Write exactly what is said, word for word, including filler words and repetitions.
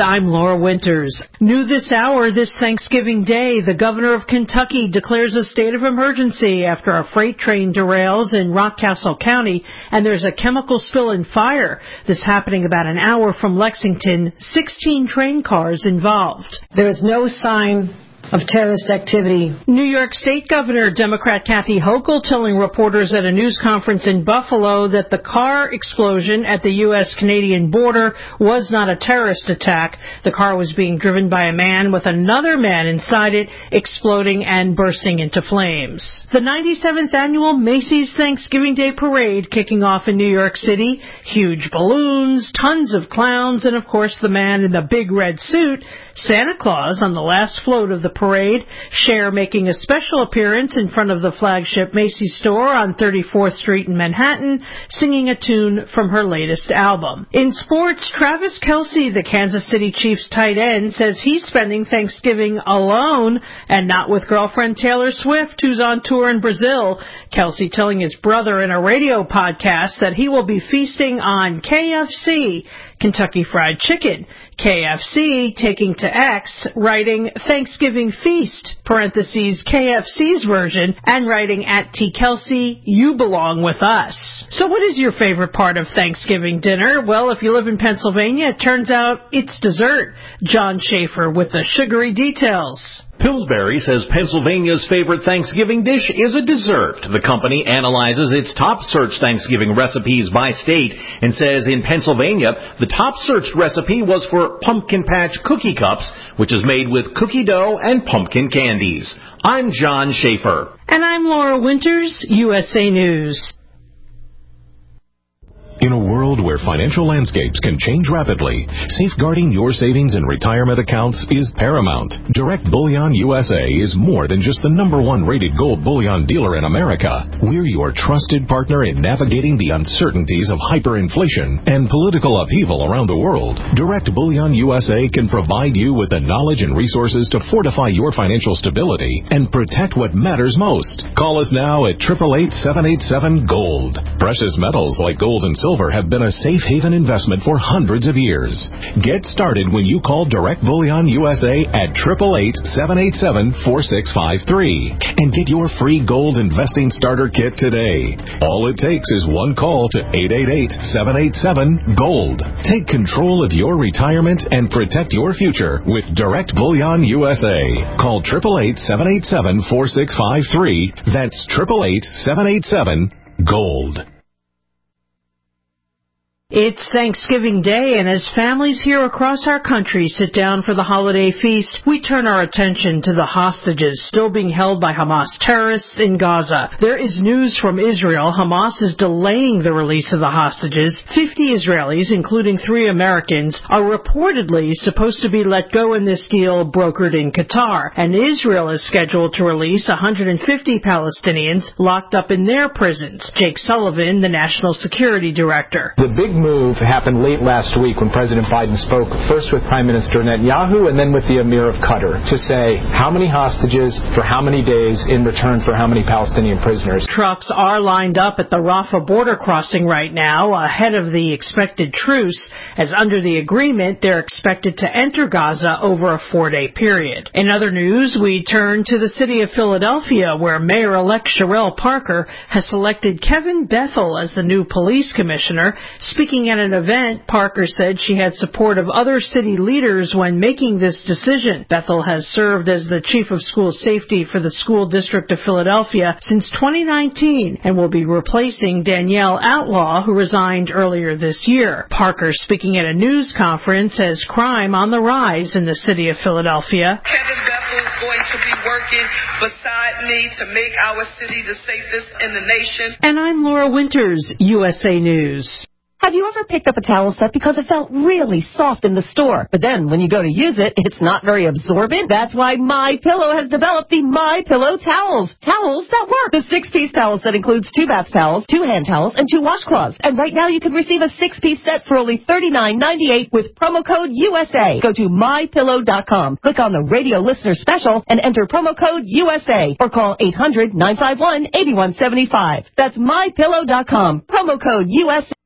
I'm Laura Winters. New this hour, this Thanksgiving Day, the governor of Kentucky declares a state of emergency after a freight train derails in Rockcastle County and there's a chemical spill and fire. This happening about an hour from Lexington, sixteen train cars involved. There is no sign of terrorist activity. New York State Governor Democrat Kathy Hochul telling reporters at a news conference in Buffalo that the car explosion at the U S Canadian border was not a terrorist attack. The car was being driven by a man with another man inside it, exploding and bursting into flames. The ninety-seventh annual Macy's Thanksgiving Day Parade kicking off in New York City. Huge balloons, tons of clowns, and of course the man in the big red suit, Santa Claus, on the last float of the parade. Cher making a special appearance in front of the flagship Macy's store on thirty-fourth Street in Manhattan, singing a tune from her latest album. In sports, Travis Kelce, the Kansas City Chiefs tight end, says he's spending Thanksgiving alone and not with girlfriend Taylor Swift, who's on tour in Brazil. Kelce telling his brother in a radio podcast that he will be feasting on K F C, Kentucky Fried Chicken. K F C taking to X, writing Thanksgiving Feast, parentheses K F C's version, and writing at T Kelsey, you belong with us. So what is your favorite part of Thanksgiving dinner? Well, if you live in Pennsylvania, it turns out it's dessert. John Schaefer with the sugary details. Pillsbury says Pennsylvania's favorite Thanksgiving dish is a dessert. The company analyzes its top searched Thanksgiving recipes by state and says in Pennsylvania, the top searched recipe was for Pumpkin Patch Cookie Cups, which is made with cookie dough and pumpkin candies. I'm John Schaefer. And I'm Laura Winters, U S A News. In a world where financial landscapes can change rapidly, safeguarding your savings and retirement accounts is paramount. Direct Bullion U S A is more than just the number one rated gold bullion dealer in America. We're your trusted partner in navigating the uncertainties of hyperinflation and political upheaval around the world. Direct Bullion U S A can provide you with the knowledge and resources to fortify your financial stability and protect what matters most. Call us now at eight eight eight, seven eight seven, GOLD. Precious metals like gold and silver have been a safe haven investment for hundreds of years. Get started when you call Direct Bullion U S A at eight eight eight, seven eight seven, four six five three and get your free gold investing starter kit today. All it takes is one call to eight eight eight, seven eight seven, GOLD. Take control of your retirement and protect your future with Direct Bullion U S A. Call eight eight eight, seven eight seven, four six five three. That's eight eight eight, seven eight seven, GOLD. It's Thanksgiving Day, and as families here across our country sit down for the holiday feast, we turn our attention to the hostages still being held by Hamas terrorists in Gaza. There is news from Israel. Hamas is delaying the release of the hostages. Fifty Israelis, including three Americans, are reportedly supposed to be let go in this deal brokered in Qatar, and Israel is scheduled to release one hundred fifty Palestinians locked up in their prisons. Jake Sullivan, the National Security Director. The big move happened late last week when President Biden spoke first with Prime Minister Netanyahu and then with the Emir of Qatar to say how many hostages for how many days in return for how many Palestinian prisoners. Trucks are lined up at the Rafah border crossing right now ahead of the expected truce, as under the agreement they're expected to enter Gaza over a four-day period. In other news, we turn to the city of Philadelphia, where Mayor-elect Sherelle Parker has selected Kevin Bethel as the new police commissioner. Speaking at an event, Parker said she had support of other city leaders when making this decision. Bethel has served as the chief of school safety for the school district of Philadelphia since twenty nineteen and will be replacing Danielle Outlaw, who resigned earlier this year. Parker, speaking at a news conference, says crime on the rise in the city of Philadelphia. Kevin Bethel is going to be working beside me to make our city the safest in the nation. And I'm Laura Winters, U S A News. Have you ever picked up a towel set because it felt really soft in the store, but then when you go to use it, it's not very absorbent? That's why MyPillow has developed the MyPillow towels. Towels that work. The six-piece towel set includes two bath towels, two hand towels, and two washcloths. And right now you can receive a six-piece set for only thirty-nine ninety-eight with promo code U S A. Go to my pillow dot com, click on the radio listener special, and enter promo code U S A, or call eight hundred, nine five one, eight one seven five. That's my pillow dot com, promo code U S A.